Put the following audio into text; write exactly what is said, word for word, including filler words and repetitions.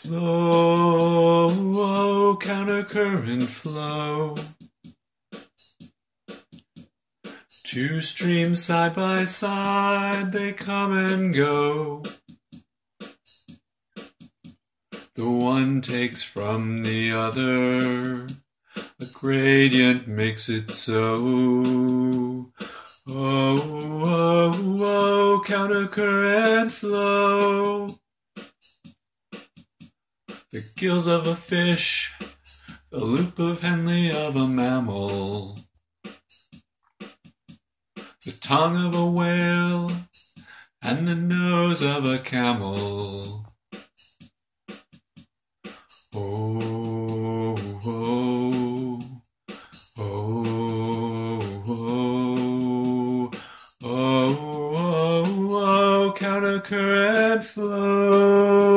Flow, oh, countercurrent flow. Two streams side by side, they come and go. The one takes from the other, a gradient makes it so. Oh, oh, oh, countercurrent flow. The gills of a fish, the loop of Henle of a mammal, the tongue of a whale, and the nose of a camel. Oh, oh, oh, oh, oh, oh, oh, countercurrent flow.